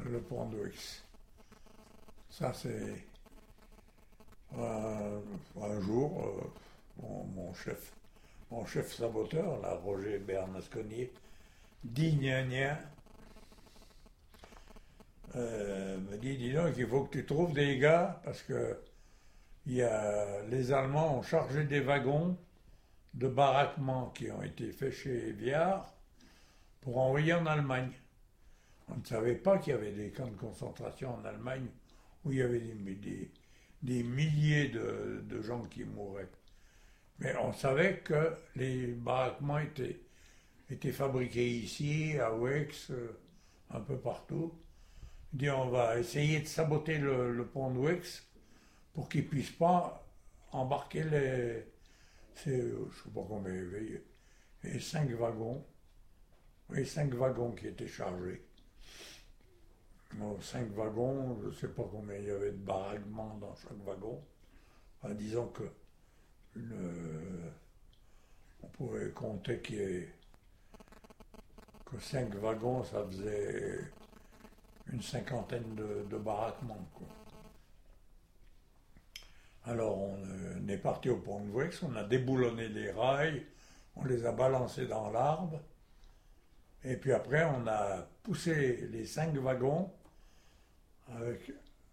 le pont de Wix. Ça, c'est un jour, mon chef saboteur, là, Roger Bernasconier, dit gna gna, me dit, dis donc, il faut que tu trouves des gars, parce que les Allemands ont chargé des wagons de baraquements qui ont été faits chez Viard pour envoyer en Allemagne. On ne savait pas qu'il y avait des camps de concentration en Allemagne où il y avait des milliers de gens qui mouraient. Mais on savait que les baraquements étaient fabriqués ici, à Wex, un peu partout. Il dit on va essayer de saboter le pont de Wex pour qu'ils ne puissent pas embarquer je ne sais pas combien il y avait, et 5 wagons. Oui, 5 wagons qui étaient chargés. Bon, 5 wagons, je ne sais pas combien il y avait de baraquements dans chaque wagon. Enfin, disons que on pouvait compter que 5 wagons, ça faisait une cinquantaine de baraquements, quoi. Alors on est parti au pont de Vaux, on a déboulonné les rails, on les a balancés dans l'arbre, et puis après on a poussé les 5 wagons avec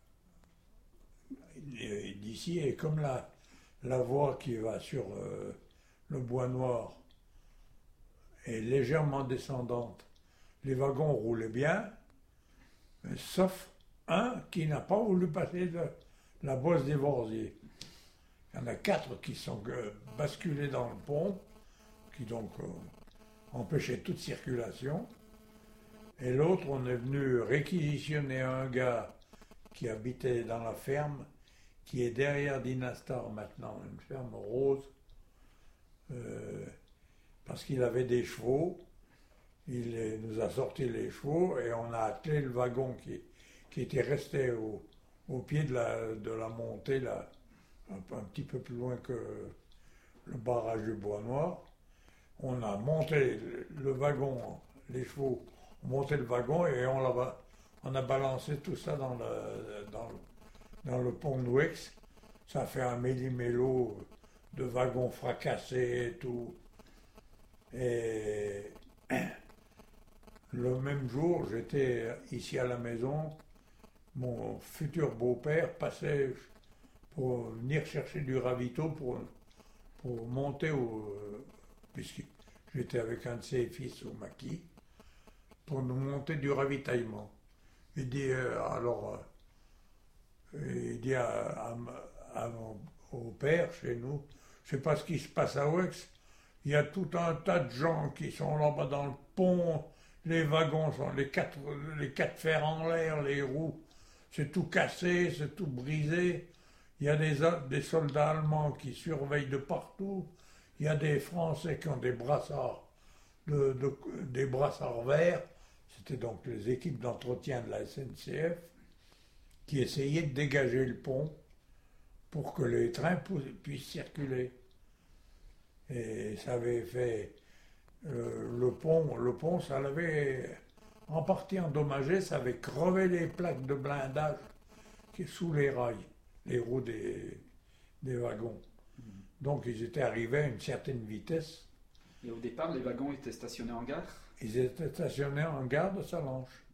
d'ici, et comme la voie qui va sur le bois noir est légèrement descendante, les wagons roulaient bien, sauf un qui n'a pas voulu passer la bosse des Vorziers. Il y en a 4 qui sont basculés dans le pont, qui donc empêchaient toute circulation. Et l'autre, on est venu réquisitionner un gars qui habitait dans la ferme, qui est derrière Dynastar maintenant, une ferme rose, parce qu'il avait des chevaux. Il nous a sorti les chevaux et on a attelé le wagon qui était resté au pied de la montée, là, un petit peu plus loin que le barrage du Bois Noir. On a monté le wagon, les chevaux ont monté le wagon et on a balancé tout ça dans le pont de Wex. Ça a fait un méli-mélo de wagons fracassés et tout. Et le même jour, j'étais ici à la maison, mon futur beau-père passait pour venir chercher du ravito pour monter puisque j'étais avec un de ses fils au maquis, pour nous monter du ravitaillement. Il dit il dit au père chez nous, je ne sais pas ce qui se passe à Wex, il y a tout un tas de gens qui sont là-bas dans le pont, les wagons sont les quatre fers en l'air, les roues, c'est tout cassé, c'est tout brisé. Il y a des soldats allemands qui surveillent de partout. Il y a des Français qui ont des brassards, des brassards verts. C'était donc les équipes d'entretien de la SNCF qui essayaient de dégager le pont pour que les trains puissent circuler. Et ça avait fait le pont, ça l'avait en partie endommagé, ça avait crevé les plaques de blindage qui sous les rails, les roues des wagons. Donc ils étaient arrivés à une certaine vitesse. Et au départ, les wagons étaient stationnés en gare ? Ils étaient stationnés en gare de Salanches.